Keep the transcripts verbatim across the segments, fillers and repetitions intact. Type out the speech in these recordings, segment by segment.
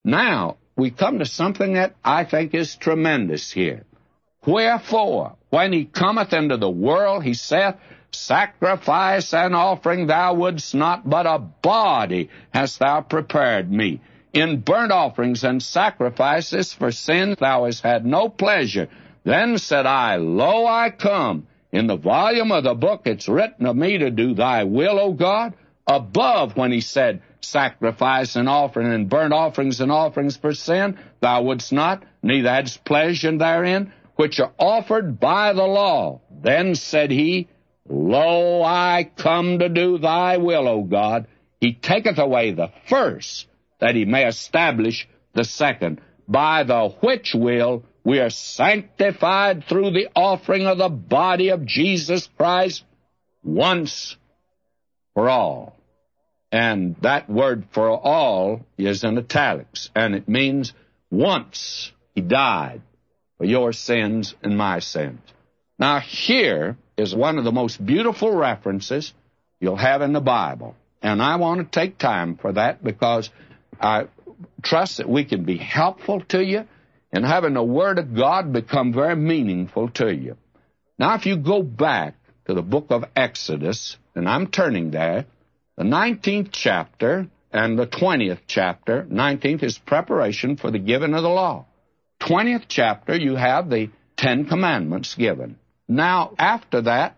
Now, we come to something that I think is tremendous here. Wherefore, when he cometh into the world, he saith, Sacrifice and offering thou wouldst not, but a body hast thou prepared me. In burnt offerings and sacrifices for sin thou hast had no pleasure. Then said I, Lo, I come. In the volume of the book it's written of me to do thy will, O God. Above, when he said, Sacrifice and offering and burnt offerings and offerings for sin thou wouldst not, neither hadst pleasure therein, which are offered by the law. Then said he, Lo, I come to do thy will, O God. He taketh away the first, that he may establish the second, by the which will we are sanctified through the offering of the body of Jesus Christ once for all. And that word for all is in italics, and it means once he died for your sins and my sins. Now, here is one of the most beautiful references you'll have in the Bible. And I want to take time for that because I trust that we can be helpful to you in having the Word of God become very meaningful to you. Now, if you go back to the book of Exodus, and I'm turning there, the nineteenth chapter and the twentieth chapter, nineteenth is preparation for the giving of the law. twentieth chapter, you have the Ten Commandments given. Now, after that,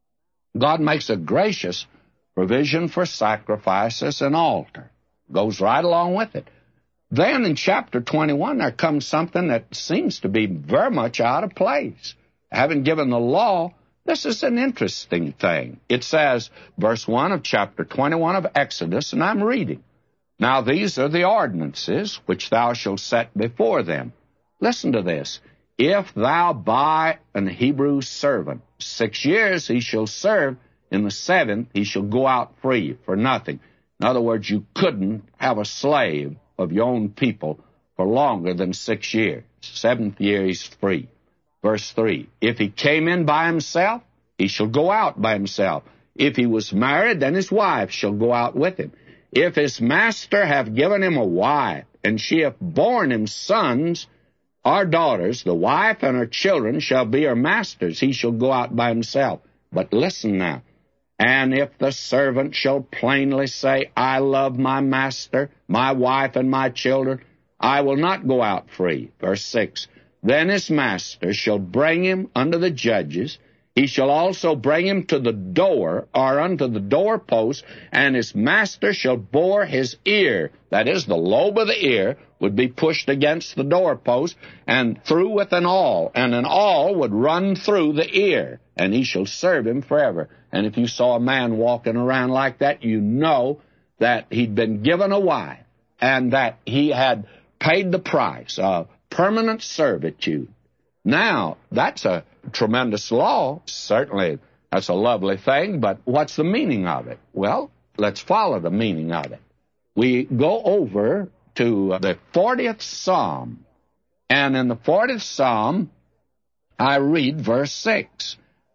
God makes a gracious provision for sacrifices and altar. Goes right along with it. Then in chapter twenty-one, there comes something that seems to be very much out of place. Having given the law, this is an interesting thing. It says, verse one of chapter twenty-one of Exodus, and I'm reading, Now these are the ordinances which thou shalt set before them. Listen to this. If thou buy an Hebrew servant, six years he shall serve, in the seventh he shall go out free for nothing. In other words, you couldn't have a slave of your own people for longer than six years. Seventh year he's free. Verse three, if he came in by himself, he shall go out by himself. If he was married, then his wife shall go out with him. If his master have given him a wife, and she hath borne him sons or daughters, the wife and her children shall be her master's. He shall go out by himself. But listen now. And if the servant shall plainly say, I love my master, my wife, and my children, I will not go out free. Verse six, then his master shall bring him unto the judges. He shall also bring him to the door, or unto the doorpost, and his master shall bore his ear, that is, the lobe of the ear, would be pushed against the doorpost, and through with an awl, and an awl would run through the ear, and he shall serve him forever. And if you saw a man walking around like that, you know that he'd been given a wife, and that he had paid the price of permanent servitude. Now, that's a tremendous law. Certainly, that's a lovely thing, but what's the meaning of it? Well, let's follow the meaning of it. We go over to the fortieth Psalm, and in the fortieth Psalm, I read verse six,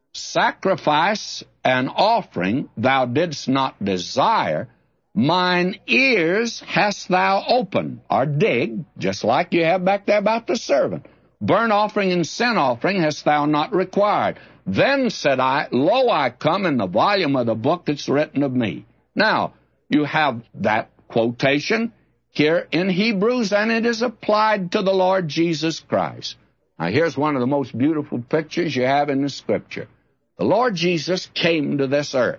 Sacrifice and offering thou didst not desire, mine ears hast thou opened, or dig, just like you have back there about the servant. Burnt offering and sin offering hast thou not required. Then said I, Lo, I come, in the volume of the book that's written of me. Now, you have that quotation here in Hebrews, and it is applied to the Lord Jesus Christ. Now, here's one of the most beautiful pictures you have in the Scripture. The Lord Jesus came to this earth,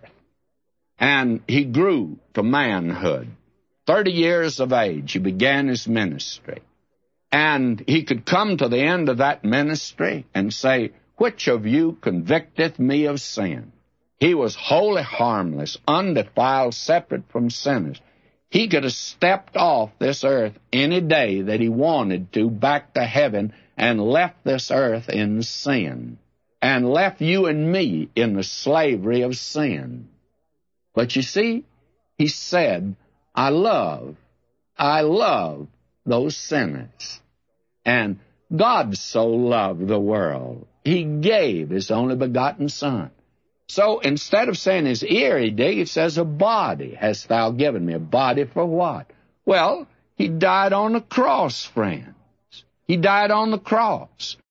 and he grew to manhood. Thirty years of age, he began his ministry. And he could come to the end of that ministry and say, Which of you convicteth me of sin? He was wholly harmless, undefiled, separate from sinners. He could have stepped off this earth any day that he wanted to back to heaven and left this earth in sin and left you and me in the slavery of sin. But you see, he said, I love, I love those sinners. And God so loved the world, he gave his only begotten Son. So instead of saying his ear he did, it says, a body hast thou given me. A body for what? Well, He died on the cross, friends. He died on the cross.